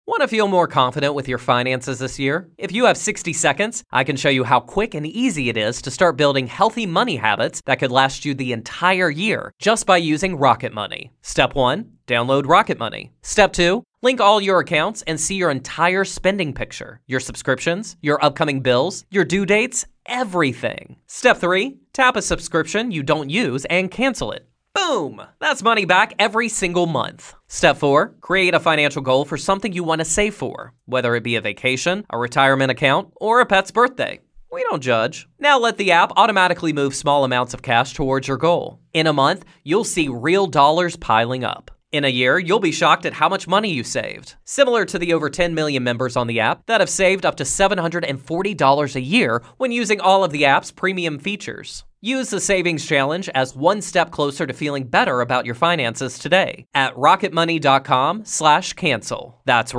Want to feel more confident with your finances this year? If you have 60 seconds, I can show you how quick and easy it is to start building healthy money habits that could last you the entire year just by using Rocket Money. Step 1, download Rocket Money. Step 2, link all your accounts and see your entire spending picture, your subscriptions, your upcoming bills, your due dates, everything. Step 3, tap a subscription you don't use and cancel it. Boom! That's money back every single month. Step 4, create a financial goal for something you want to save for, whether it be a vacation, a retirement account, or a pet's birthday. We don't judge. Now let the app automatically move small amounts of cash towards your goal. In a month, you'll see real dollars piling up. In a year, you'll be shocked at how much money you saved. Similar to the over 10 million members on the app that have saved up to $740 a year when using all of the app's premium features. Use the Savings Challenge as one step closer to feeling better about your finances today at rocketmoney.com/cancel. That's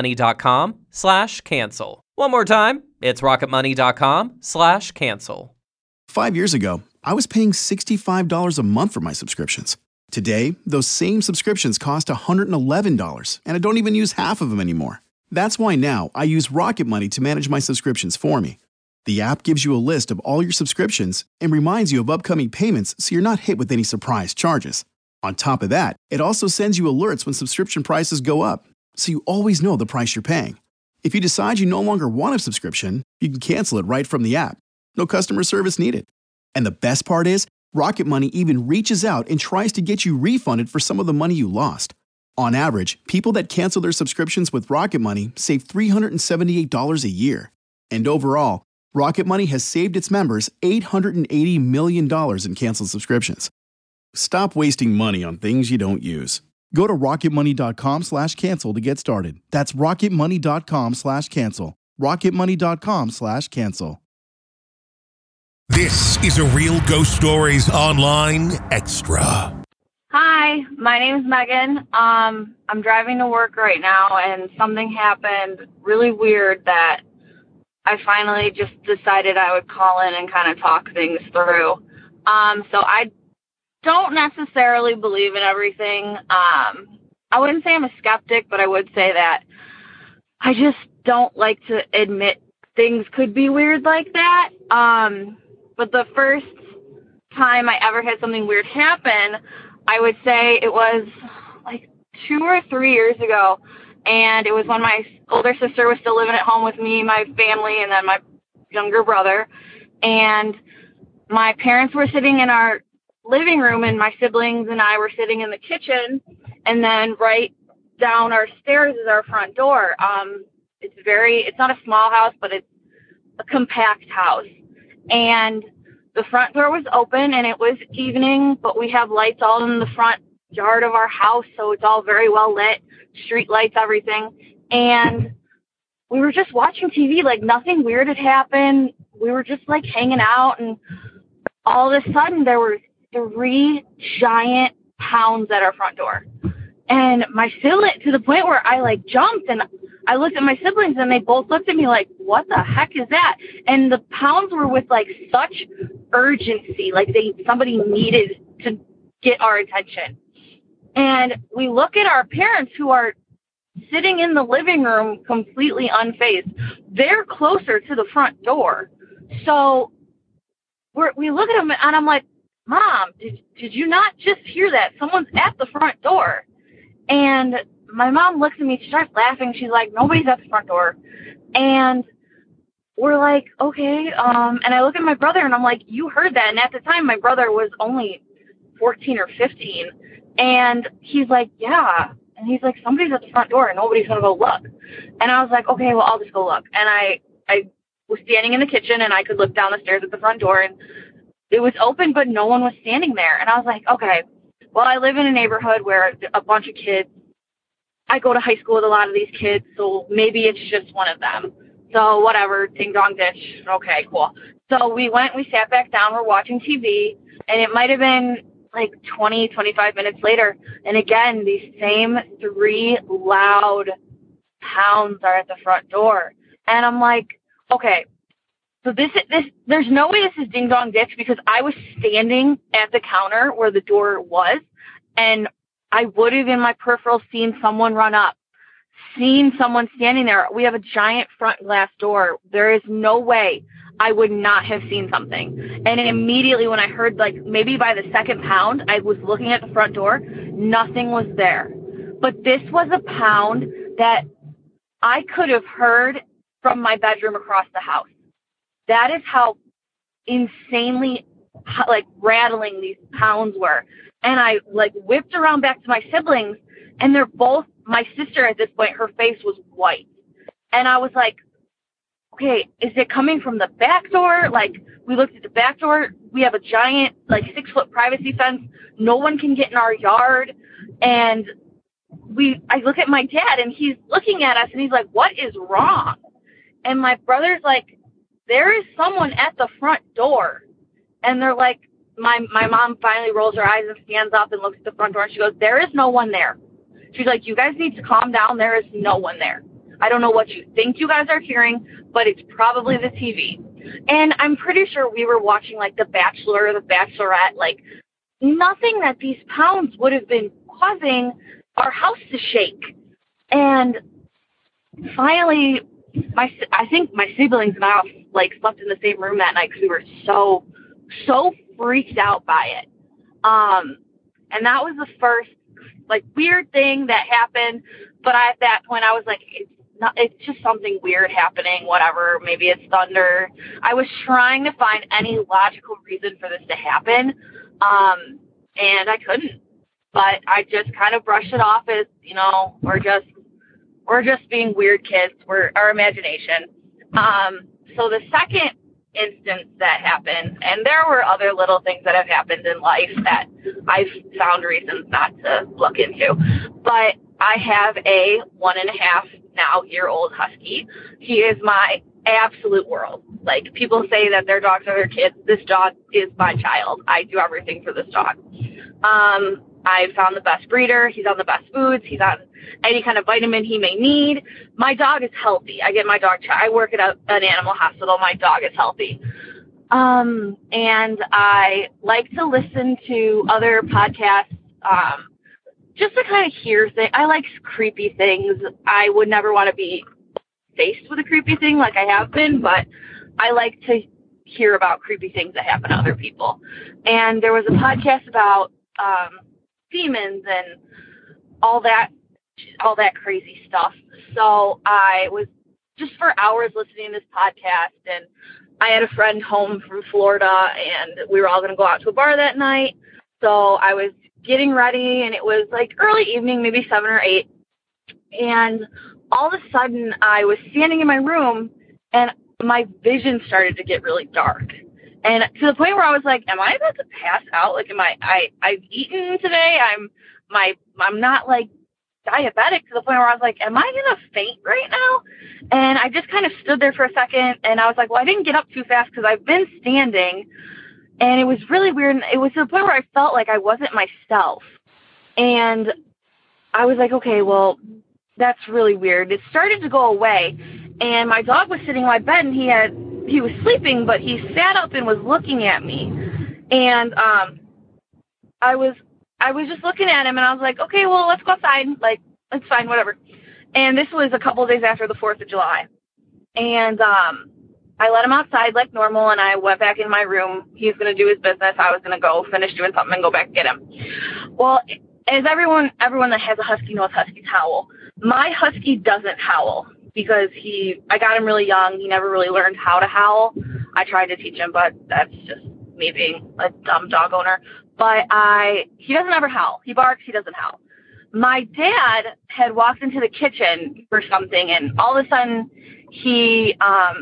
rocketmoney.com/cancel. One more time, it's rocketmoney.com/cancel. 5 years ago, I was paying $65 a month for my subscriptions. Today, those same subscriptions cost $111, and I don't even use half of them anymore. That's why now I use Rocket Money to manage my subscriptions for me. The app gives you a list of all your subscriptions and reminds you of upcoming payments so you're not hit with any surprise charges. On top of that, it also sends you alerts when subscription prices go up, so you always know the price you're paying. If you decide you no longer want a subscription, you can cancel it right from the app. No customer service needed. And the best part is, Rocket Money even reaches out and tries to get you refunded for some of the money you lost. On average, people that cancel their subscriptions with Rocket Money save $378 a year. And overall, Rocket Money has saved its members $880 million in canceled subscriptions. Stop wasting money on things you don't use. Go to rocketmoney.com/cancel to get started. That's rocketmoney.com/cancel. rocketmoney.com/cancel. This is a Real Ghost Stories Online Extra. Hi, my name is Megan. I'm driving to work right now, and something happened really weird that I finally just decided I would call in and kind of talk things through. So I don't necessarily believe in everything. I wouldn't say I'm a skeptic, but I would say that I just don't like to admit things could be weird like that. But the first time I ever had something weird happen, I would say it was like 2 or 3 years ago. And it was when my older sister was still living at home with me, my family, and then my younger brother. And my parents were sitting in our living room, and my siblings and I were sitting in the kitchen. And then right down our stairs is our front door. It's not a small house, but it's a compact house. And the front door was open, and it was evening, but we have lights all in the front yard of our house, so it's all very well lit, street lights, everything. And we were just watching TV, like nothing weird had happened. We were just like hanging out, and all of a sudden there were 3 giant hounds at our front door. And my sibling, to the point where I like jumped, and I looked at my siblings, and they both looked at me like, what the heck is that? And the hounds were with like such urgency, like somebody needed to get our attention. And we look at our parents, who are sitting in the living room completely unfazed. They're closer to the front door. So we look at them, and I'm like, Mom, did you not just hear that? Someone's at the front door. And my mom looks at me, she starts laughing. She's like, nobody's at the front door. And we're like, okay. And I look at my brother, and I'm like, you heard that? And at the time, my brother was only 14 or 15. And he's like, yeah. And he's like, somebody's at the front door, and nobody's going to go look. And I was like, okay, well, I'll just go look. And I was standing in the kitchen, and I could look down the stairs at the front door, and it was open, but no one was standing there. And I was like, okay, well, I live in a neighborhood where a bunch of kids, I go to high school with a lot of these kids, so maybe it's just one of them. So whatever, ding dong ditch. Okay, cool. So we sat back down, we're watching TV, and it might have been like 20, 25 minutes later. And again, these same 3 loud hounds are at the front door. And I'm like, okay, so there's no way this is ding dong ditch, because I was standing at the counter where the door was, and I would have in my peripheral seen someone run up. seen someone standing there. We have a giant front glass door. There is no way I would not have seen something. And immediately when I heard, like, maybe by the second pound, I was looking at the front door, nothing was there. But this was a pound that I could have heard from my bedroom across the house. That is how insanely, like, rattling these pounds were. And I, like, whipped around back to my siblings, and they're both, my sister at this point, her face was white. And I was like, okay, is it coming from the back door? Like, we looked at the back door. We have a giant, like, 6-foot privacy fence. No one can get in our yard. And I look at my dad, and he's looking at us, and he's like, what is wrong? And my brother's like, there is someone at the front door. And they're like, my mom finally rolls her eyes and stands up and looks at the front door, and she goes, there is no one there. She's like, you guys need to calm down. There is no one there. I don't know what you think you guys are hearing, but it's probably the TV. And I'm pretty sure we were watching, like, The Bachelor or The Bachelorette, like, nothing that these pounds would have been causing our house to shake. And finally, I think my siblings and I, like, slept in the same room that night because we were so freaked out by it. And that was the first, like, weird thing that happened. But at that point, I was like, it's just something weird happening, whatever. Maybe it's thunder. I was trying to find any logical reason for this to happen, and I couldn't. But I just kind of brushed it off as, you know, we're just being weird kids. We're our imagination. So the second instance that happened, and there were other little things that have happened in life that I've found reasons not to look into, but I have a 1.5-year-old husky. He is my absolute world. Like, people say that their dogs are their kids. This dog is my child. I do everything for this dog. I found the best breeder. He's on the best foods. He's on any kind of vitamin he may need. My dog is healthy. I get my dog checked. I work at an animal hospital. My dog is healthy. And I like to listen to other podcasts, just to kind of hear things. I like creepy things. I would never want to be faced with a creepy thing like I have been, but I like to hear about creepy things that happen to other people. And there was a podcast about demons and all that crazy stuff. So I was just for hours listening to this podcast, and I had a friend home from Florida, and we were all going to go out to a bar that night. So I was getting ready, and it was like early evening, maybe 7 or 8. And all of a sudden I was standing in my room, and my vision started to get really dark. And to the point where I was like, am I about to pass out? Like, I've eaten today. I'm not, like, diabetic, to the point where I was like, am I going to faint right now? And I just kind of stood there for a second, and I was like, well, I didn't get up too fast because I've been standing, and it was really weird. And it was to the point where I felt like I wasn't myself. And I was like, okay, well, that's really weird. It started to go away, and my dog was sitting on my bed, and he was sleeping, but he sat up and was looking at me. And I was just looking at him, and I was like, okay, well, let's go outside. Like, it's fine, whatever. And this was a couple of days after the 4th of July. And I let him outside like normal, and I went back in my room. He was going to do his business. I was going to go finish doing something and go back and get him. Well, as everyone that has a husky knows, huskies howl. My husky doesn't howl because I got him really young. He never really learned how to howl. I tried to teach him, but that's just me being a dumb dog owner. But he doesn't ever howl. He barks. He doesn't howl. My dad had walked into the kitchen for something, and all of a sudden he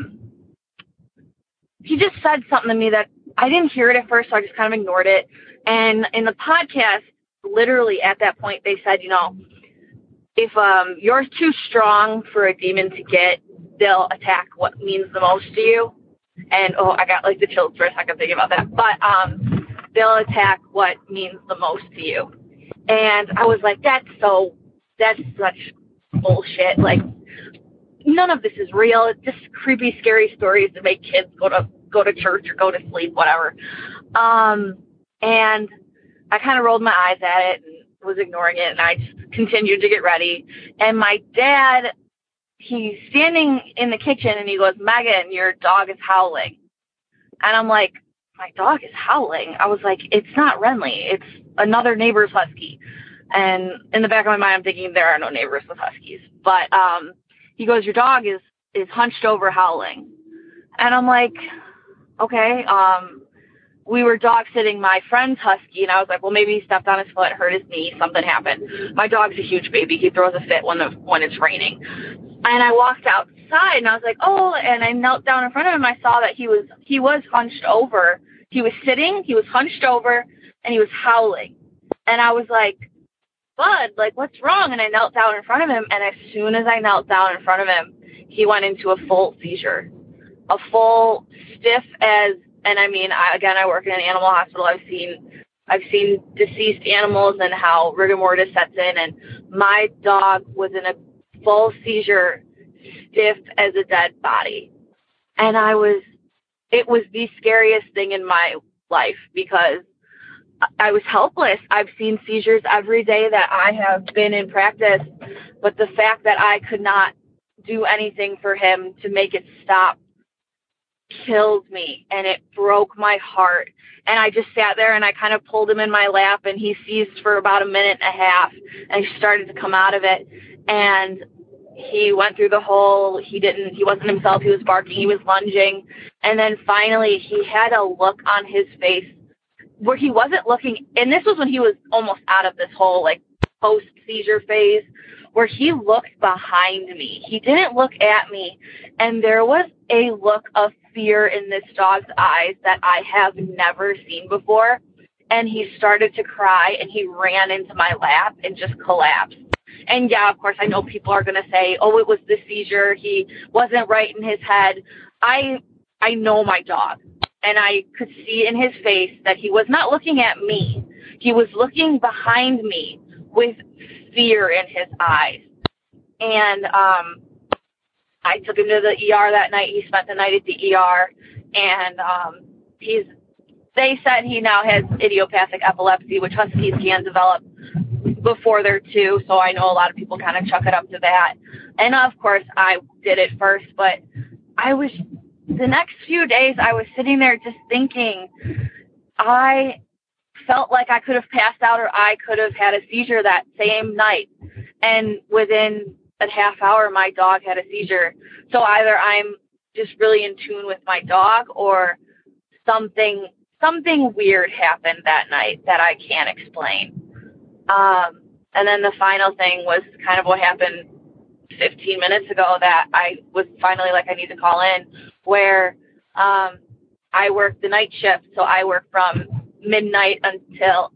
just said something to me that I didn't hear it at first, so I just kind of ignored it. And in the podcast, literally at that point, they said, if you're too strong for a demon to get, they'll attack what means the most to you. And, I got like the chills for a second thinking about that. But they'll attack what means the most to you. And I was like, that's such bullshit. Like, none of this is real. It's just creepy, scary stories to make kids go to church or go to sleep, whatever. And I kind of rolled my eyes at it, and was ignoring it, and I just continued to get ready. And my dad, he's standing in the kitchen, and he goes, "Megan, your dog is howling." And I'm like, "My dog is howling?" I was like, "It's not Renly. It's another neighbor's husky." And in the back of my mind, I'm thinking there are no neighbors with huskies. But he goes, "Your dog is hunched over howling." And I'm like, okay. We were dog sitting my friend's husky, and I was like, well, maybe he stepped on his foot, hurt his knee, something happened. My dog's a huge baby. He throws a fit when it's raining. And I walked outside, and I was like, oh, and I knelt down in front of him. I saw that he was hunched over. He was sitting, he was hunched over, and he was howling. And I was like, Bud, like, what's wrong? And I knelt down in front of him, and as soon as I knelt down in front of him, he went into a full seizure, a full stiff as, and I mean, I work in an animal hospital. I've seen deceased animals and how rigor mortis sets in, and my dog was in a full seizure, stiff as a dead body. And it was the scariest thing in my life because I was helpless. I've seen seizures every day that I have been in practice, but the fact that I could not do anything for him to make it stop killed me, and it broke my heart. And I just sat there and I kind of pulled him in my lap, and he seized for about a minute and a half, and he started to come out of it. And he went through the whole, he wasn't himself. He was barking, he was lunging. And then finally he had a look on his face where he wasn't looking. And this was when he was almost out of this whole like post seizure phase, where he looked behind me. He didn't look at me. And there was a look of fear in this dog's eyes that I have never seen before. And he started to cry, and he ran into my lap and just collapsed. And yeah, of course, I know people are going to say, oh, it was the seizure. He wasn't right in his head. I know my dog, and I could see in his face that he was not looking at me. He was looking behind me with fear in his eyes. And I took him to the ER that night. He spent the night at the ER, and they said he now has idiopathic epilepsy, which huskies can develop before they're 2, so I know a lot of people kind of chalk it up to that. And of course, I did it first, but the next few days, I was sitting there just thinking, I felt like I could have passed out, or I could have had a seizure that same night. And within a half hour, my dog had a seizure. So either I'm just really in tune with my dog, or something weird happened that night that I can't explain. And then the final thing was kind of what happened 15 minutes ago that I was finally like, I need to call in, where I work the night shift. So I work from midnight until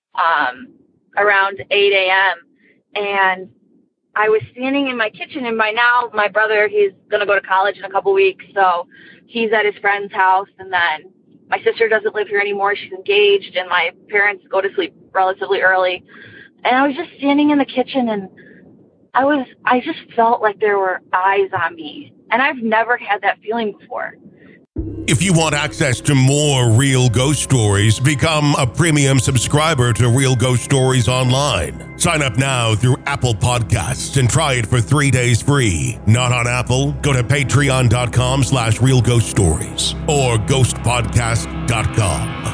around 8 a.m. And I was standing in my kitchen, and by now my brother, he's going to go to college in a couple weeks. So he's at his friend's house. And then my sister doesn't live here anymore. She's engaged, and my parents go to sleep relatively early. And I was just standing in the kitchen, and I just felt like there were eyes on me. And I've never had that feeling before. If you want access to more Real Ghost Stories, become a premium subscriber to Real Ghost Stories Online. Sign up now through Apple Podcasts and try it for 3 days free. Not on Apple? Go to patreon.com/Real Ghost Stories or ghostpodcast.com.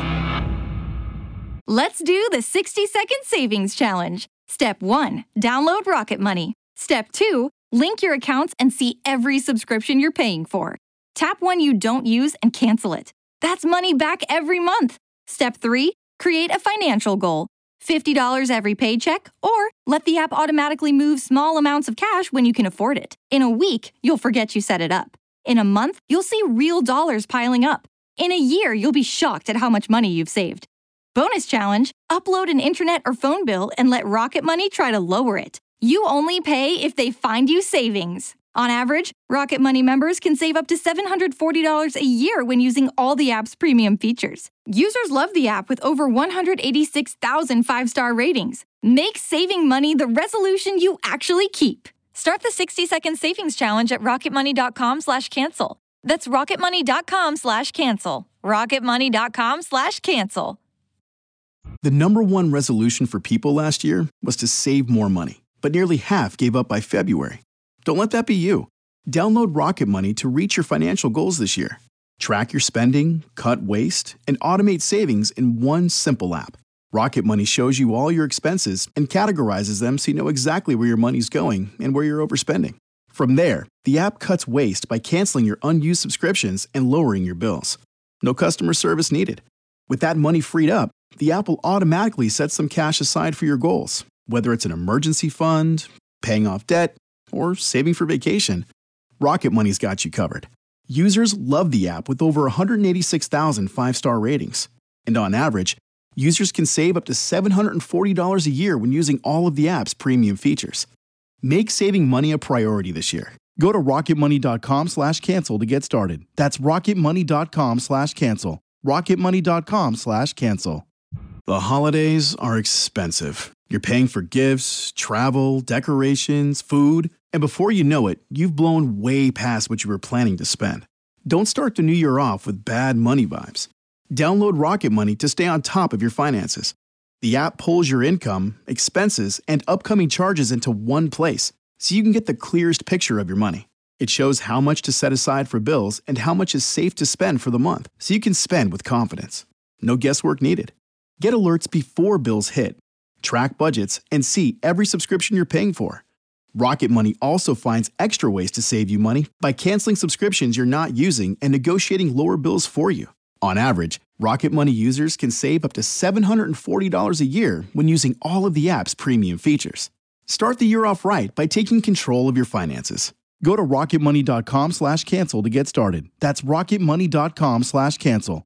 Let's do the 60-second savings challenge. Step 1, download Rocket Money. Step 2, link your accounts and see every subscription you're paying for. Tap one you don't use and cancel it. That's money back every month. Step 3, create a financial goal. $50 every paycheck, or let the app automatically move small amounts of cash when you can afford it. In a week, you'll forget you set it up. In a month, you'll see real dollars piling up. In a year, you'll be shocked at how much money you've saved. Bonus challenge, upload an internet or phone bill and let Rocket Money try to lower it. You only pay if they find you savings. On average, Rocket Money members can save up to $740 a year when using all the app's premium features. Users love the app with over 186,000 5-star ratings. Make saving money the resolution you actually keep. Start the 60-second savings challenge at rocketmoney.com/cancel. That's rocketmoney.com/cancel. rocketmoney.com/cancel. The number one resolution for people last year was to save more money, but nearly half gave up by February. Don't let that be you. Download Rocket Money to reach your financial goals this year. Track your spending, cut waste, and automate savings in one simple app. Rocket Money shows you all your expenses and categorizes them so you know exactly where your money's going and where you're overspending. From there, the app cuts waste by canceling your unused subscriptions and lowering your bills. No customer service needed. With that money freed up, the app will automatically set some cash aside for your goals, whether it's an emergency fund, paying off debt, or saving for vacation. Rocket Money's got you covered. Users love the app with over 186,000 five-star ratings. And on average, users can save up to $740 a year when using all of the app's premium features. Make saving money a priority this year. Go to rocketmoney.com/cancel to get started. That's rocketmoney.com/cancel. rocketmoney.com/cancel. The holidays are expensive. You're paying for gifts, travel, decorations, food, and before you know it, you've blown way past what you were planning to spend. Don't start the new year off with bad money vibes. Download Rocket Money to stay on top of your finances. The app pulls your income, expenses, and upcoming charges into one place, so you can get the clearest picture of your money. It shows how much to set aside for bills and how much is safe to spend for the month, so you can spend with confidence. No guesswork needed. Get alerts before bills hit. Track budgets and see every subscription you're paying for. Rocket Money also finds extra ways to save you money by canceling subscriptions you're not using and negotiating lower bills for you. On average, Rocket Money users can save up to $740 a year when using all of the app's premium features. Start the year off right by taking control of your finances. Go to rocketmoney.com/cancel to get started. That's rocketmoney.com/cancel.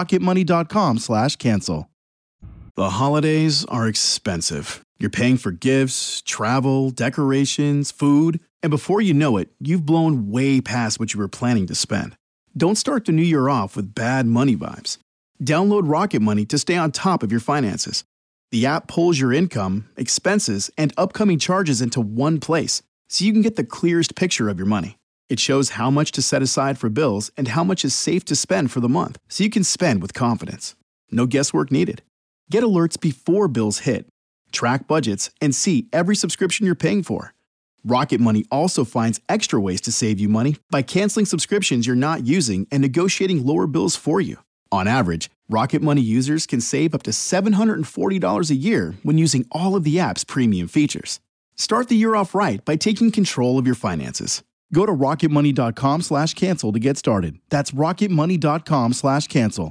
rocketmoney.com/cancel. The holidays are expensive. You're paying for gifts, travel, decorations, food, and before you know it, you've blown way past what you were planning to spend. Don't start the new year off with bad money vibes. Download Rocket Money to stay on top of your finances. The app pulls your income, expenses, and upcoming charges into one place, so you can get the clearest picture of your money. It shows how much to set aside for bills and how much is safe to spend for the month, so you can spend with confidence. No guesswork needed. Get alerts before bills hit. Track budgets and see every subscription you're paying for. Rocket Money also finds extra ways to save you money by canceling subscriptions you're not using and negotiating lower bills for you. On average, Rocket Money users can save up to $740 a year when using all of the app's premium features. Start the year off right by taking control of your finances. Go to rocketmoney.com/cancel to get started. That's rocketmoney.com/cancel.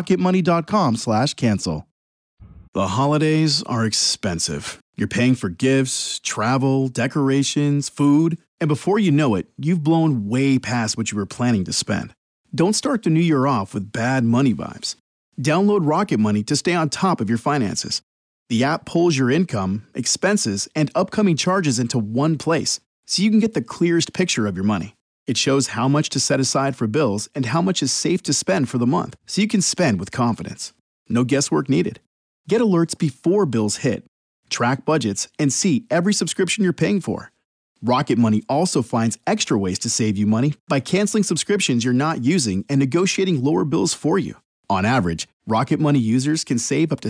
rocketmoney.com/cancel. The holidays are expensive. You're paying for gifts, travel, decorations, food, and before you know it, you've blown way past what you were planning to spend. Don't start the new year off with bad money vibes. Download Rocket Money to stay on top of your finances. The app pulls your income, expenses, and upcoming charges into one place, so you can get the clearest picture of your money. It shows how much to set aside for bills and how much is safe to spend for the month, so you can spend with confidence. No guesswork needed. Get alerts before bills hit. Track budgets and see every subscription you're paying for. Rocket Money also finds extra ways to save you money by canceling subscriptions you're not using and negotiating lower bills for you. On average, Rocket Money users can save up to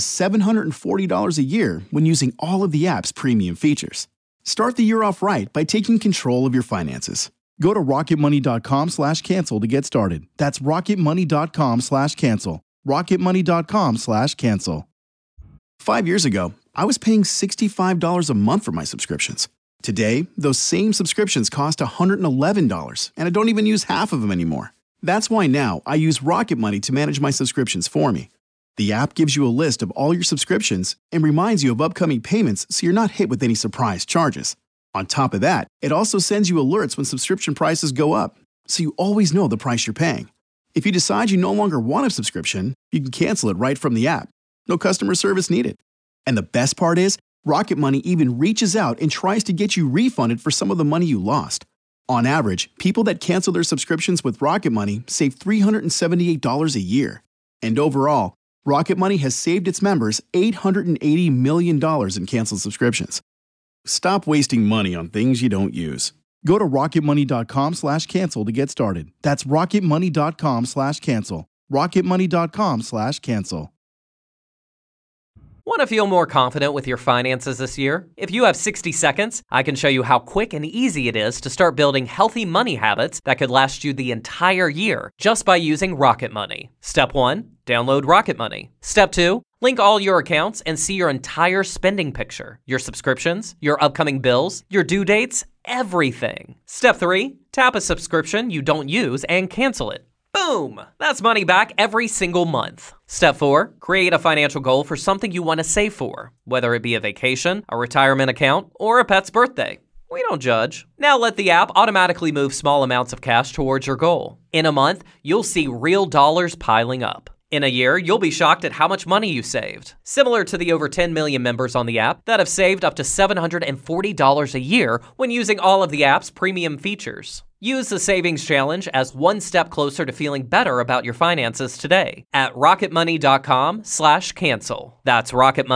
$740 a year when using all of the app's premium features. Start the year off right by taking control of your finances. Go to rocketmoney.com/cancel to get started. That's rocketmoney.com/cancel. rocketmoney.com/cancel. 5 years ago, I was paying $65 a month for my subscriptions. Today, those same subscriptions cost $111, and I don't even use half of them anymore. That's why now I use Rocket Money to manage my subscriptions for me. The app gives you a list of all your subscriptions and reminds you of upcoming payments so you're not hit with any surprise charges. On top of that, it also sends you alerts when subscription prices go up, so you always know the price you're paying. If you decide you no longer want a subscription, you can cancel it right from the app. No customer service needed. And the best part is, Rocket Money even reaches out and tries to get you refunded for some of the money you lost. On average, people that cancel their subscriptions with Rocket Money save $378 a year. And overall, Rocket Money has saved its members $880 million in canceled subscriptions. Stop wasting money on things you don't use. Go to rocketmoney.com/cancel to get started. That's rocketmoney.com/cancel. rocketmoney.com/cancel. Want to feel more confident with your finances this year? If you have 60 seconds, I can show you how quick and easy it is to start building healthy money habits that could last you the entire year just by using Rocket Money. Step 1, download Rocket Money. Step 2, link all your accounts and see your entire spending picture, your subscriptions, your upcoming bills, your due dates, everything. Step 3, tap a subscription you don't use and cancel it. Boom! That's money back every single month. Step 4, create a financial goal for something you want to save for, whether it be a vacation, a retirement account, or a pet's birthday. We don't judge. Now let the app automatically move small amounts of cash towards your goal. In a month, you'll see real dollars piling up. In a year, you'll be shocked at how much money you saved. Similar to the over 10 million members on the app that have saved up to $740 a year when using all of the app's premium features. Use the Savings Challenge as one step closer to feeling better about your finances today at rocketmoney.com/cancel. That's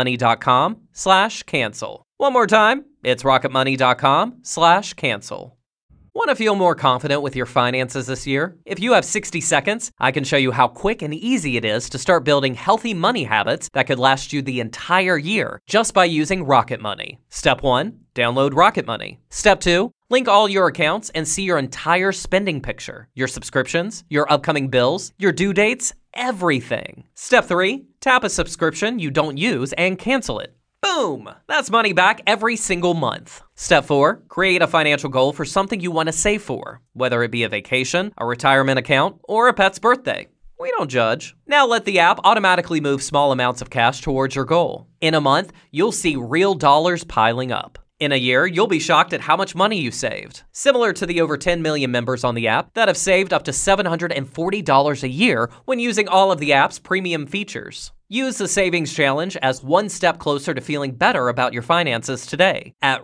rocketmoney.com/cancel. One more time, it's rocketmoney.com/cancel. Want to feel more confident with your finances this year? If you have 60 seconds, I can show you how quick and easy it is to start building healthy money habits that could last you the entire year just by using Rocket Money. Step 1, download Rocket Money. Step 2, link all your accounts and see your entire spending picture, your subscriptions, your upcoming bills, your due dates, everything. Step 3, tap a subscription you don't use and cancel it. Boom! That's money back every single month. Step 4, create a financial goal for something you want to save for, whether it be a vacation, a retirement account, or a pet's birthday. We don't judge. Now let the app automatically move small amounts of cash towards your goal. In a month, you'll see real dollars piling up. In a year, you'll be shocked at how much money you saved. Similar to the over 10 million members on the app that have saved up to $740 a year when using all of the app's premium features. Use the Savings Challenge as one step closer to feeling better about your finances today at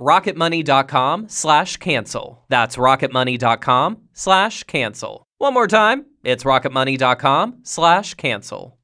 rocketmoney.com/cancel. That's rocketmoney.com/cancel. One more time, it's rocketmoney.com/cancel.